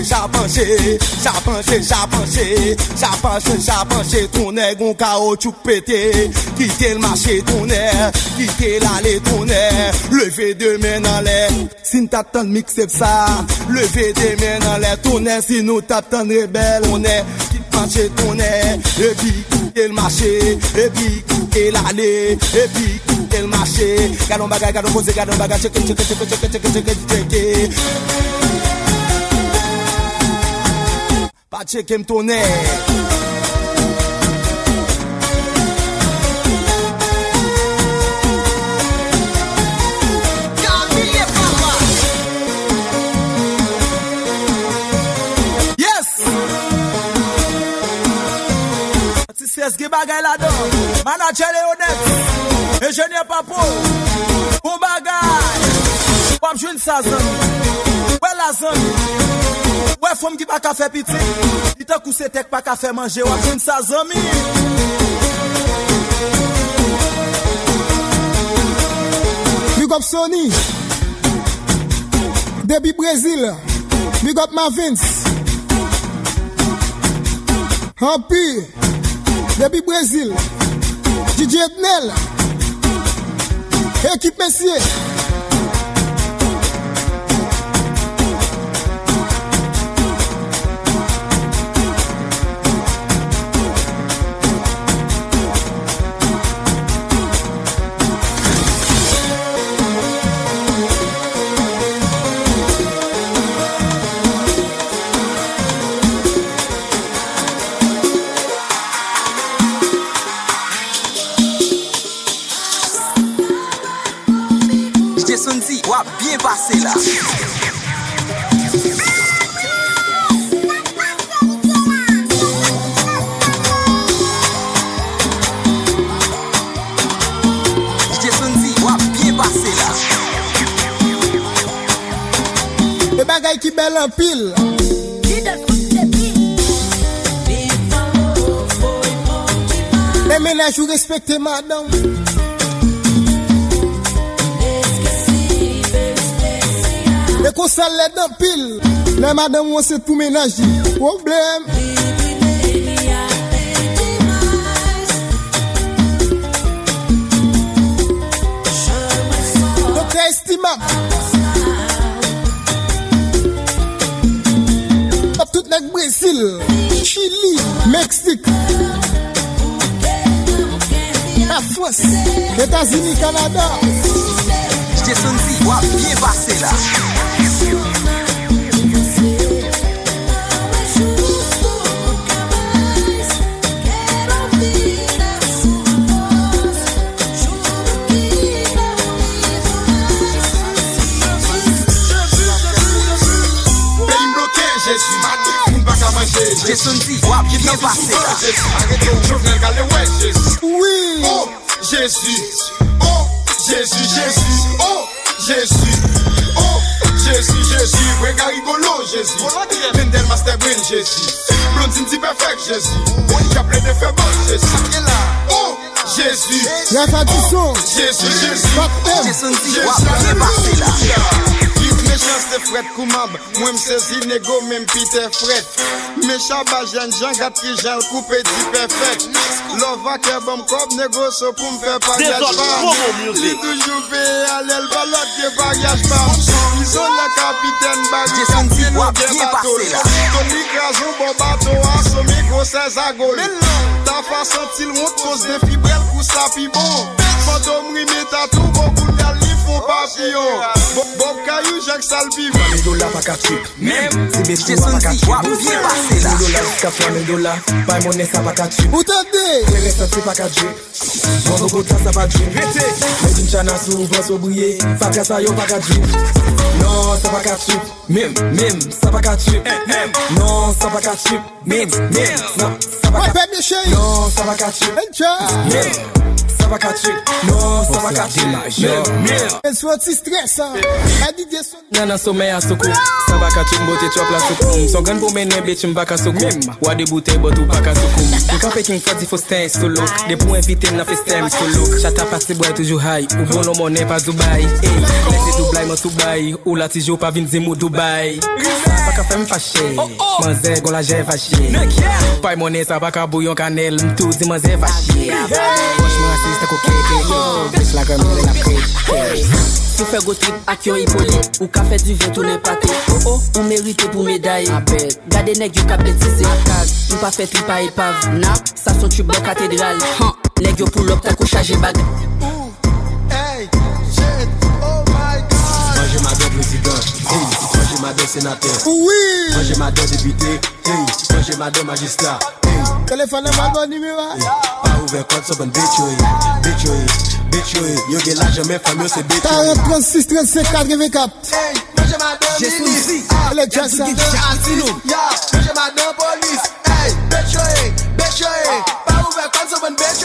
penché. Tonne gon caoutchouc pété. Quittez le marché tonne. Quittez l'allée tonne. Levez deux mains dans l'air. Si nous t'attend mixer ça. Levez des mains dans l'air tonne. Si nous t'attend rebelle on est. Marché tonne. Et puis quittez le marché. Et puis quittez l'allée. Et puis quittez le marché. Gardons bagage, gardons posé, gardons bagage. Check. Pas checker m'tonne. C'est ce qui bagaille là-dedans. Manager honnête. Ingénieur papo. Bon bagaille. Wap jouen sa zan. Ouais la zan. Ouais femme qui pas qu'à faire pitié. Il t'a coussé tête pas qu'à faire manger. Wap jouen sa zan. Big up Sony. Depuis Brésil. Big up Mavins. Empire. Depuis Brésil, DJ Ednel, équipe Messier. Bien passé là. Bien passé là. Les bagailles qui belle en pile. Les ménages vous respectez madame. Les consales les dans pile. Les madame on c'est tout ménage. Problème. Donc estimable. Brésil, Chili, Mexique, la France, États-Unis, Canada. Jason Z, wap bien passé là. Jason Z, wap bien passé là. Oui. Oh, Jésus. Oh, Jésus, Jésus. Oh, Jésus. Oh, Jésus, Jésus. Brega rigolo, Jésus. Vendel master brain, Jésus. Blondine si perfect, Jésus. Monica plein de faiblesse, Jésus. Oh, Jésus. La Fatisson. Jésus, Jésus. Jason Z, wap bien passé là. Méchant c'est fret koumab, moi m'saisi négo même pite fret. Méchant ba jeune Jean Gatri Jean coupé di perfect. Lova ke bom kob négo so pou m'fè pariage pas. Li toujours payé à l'aile balade ke pariage pas. Ils ont le capitaine bagi Jason Z, wap bien passé là. Tony Grazon bon bateau a sommé gros 16 à gaulle. Ta façon t'il monte cause de fibrelle coup ça pi bon. Fantôme rimé ta tout beaucoup d'ali font papillon. Bob Caillou Jacques Salpiv. $1,000 pas 4 chips. Même Jason Z, wap bien passé là. $3,000, pas monnaie ça pas 4 chips. Où t'es? Les restes c'est pas 4 chips. Mon beaucoup de ça pas de chips. Mais une chana souvent so briller. Pas ça yo pas 4 chips. Non, ça pas 4 chips. Même, ça pas 4 chips. Non, ça pas 4 chips. Même, non, ça pas 4 chips. Non, ça pas 4 chips. Même. Ça va 4 chips. Non, ça va 4 chips. Elle soit si stressant. Elle dit des sons. Nana sommeil à soko. Ça va 4 chips, beauté chop la soko. Son gun pour mener bitch m'baka soko. Ou des bouteilles botou baka soko. Le café king fat il faut stand solo. Des pour inviter n'a fait stem solo. Chata parti boy toujours high. Ou bon le monnaie pas Dubaï. Laissez Dubaï mon Dubaï. Ou la tijo pas vin zimou Dubaï. Ça pas faire me fâcher. Manzé gon la j'ai fâché. Pas monnaie ça pas bouillon cannelle. Tout dit manzé fâché. Franchement c'est bitch la gomme la crée. Tu fais go trip ak yon Hippolyte ou ka fait du vin tout n'importe. Oh, on mérite pour médaille. Gade nèg yo ka bêtise akaz. Ou pas fait trip pa épave. Na, ça son tube de cathédrale. Nèg yo pull up ta ko charger bag. Hey, shit, oh my god. Moi j'ai ma deux président. Hey, moi j'ai ma deux sénateur. Oui. Moi j'ai ma deux député. Hey, moi j'ai ma deux magistrat. Téléphone est mal bon numéro. Pas ouvert compte sur bonne bitch yo get l'argent mais famille c'est bitch. 40 36 35 84. Hey, moi j'ai ma deux Jason Z. Le Jason. Ya, moi j'ai ma deux police. Hey, bitch yo. Pas ouvert compte sur bonne bitch yo.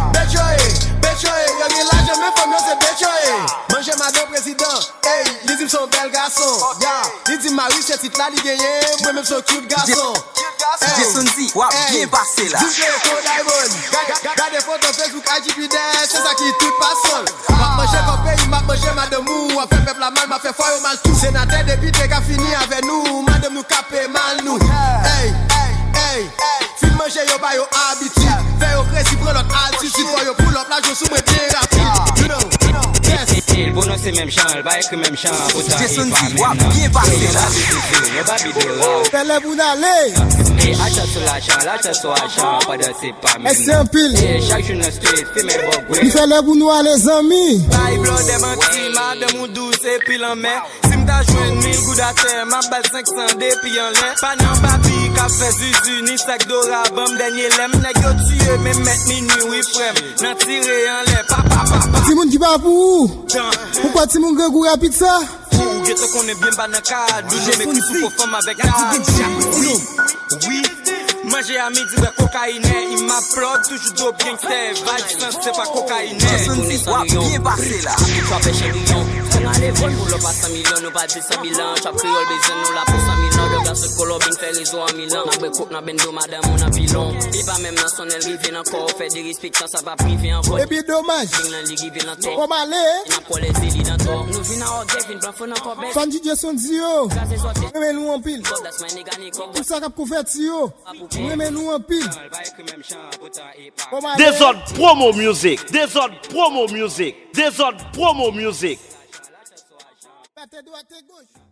Yo get l'argent mais famille c'est bitch yo. Moi j'ai ma deux président. Hey, les îles sont belles garçons. Ya, les îles Marie c'est titre là li gagné. Moi même son cute garçon. Jason Z, wap bien passé là. Gade photo Facebook, IGP dance, c'est ça qui tout passe seul. M'a mangé comme pays, m'a mangé madame mou. A fait peuple la mal, m'a fait foyer mal tout. Sénateur député qui fini avec nous. Madame nous capé mal nous. Hey, fin manger yo ba yo habitude. Fait yo précis prend l'autre altitude. Pour yo pull up la joue sous moi bien rapide. You know, yes. Il bon c'est même chant, elle va écrire même chant. Jason Z, wap bien passé là. Fais-le pour aller. Et achat sur l'achat, pas de c'est pas même. C'est un pile. Et chaque jour dans street, fait mes beaux Il fait le pour nous les amis. Bye blow dem anti, madame ou douce et pile en mer. Si m'ta jouen 1000 gouttes à terre, ma balle 500 depuis en l'air. Pas nan papi, café zuzu, ni sac d'ora, bam dernier lem. Nèg yo tué, même mettre minuit, oui frère. Nan tiré en l'air, papa. Ti moun qui va pour où? Pourquoi ti moun gregou rapide ça? Je te connais bien pas dans cadre. Je me kiffe pour femme avec cadre. Oui. Manger à midi de cocaïne, il m'applaud toujours trop bien que c'est pas cocaïne. Jason Z, wap bien passé là. Tu as fait Lion. Tu as les vols pour le pas 100 millions, nous pas 100 millions. Tu as pris le besoin, nous la pour 100 millions. De gars se colobine, fait les os à Milan. N'a pas coupe, n'a bendo, madame, on a pilon. Et pas même dans son elle rive encore. Fait des respectants, ça va priver encore. Et puis dommage. On va aller. Nous venons à Gavin, blanc, faut n'importe quoi. Fandy Jason Z, yo. Mais nous en pile. Tout ça qu'a converti, yo. Mais nous en pile. Desordre promo music. Desordre promo music. Desordre promo music. Battez droite et gauche.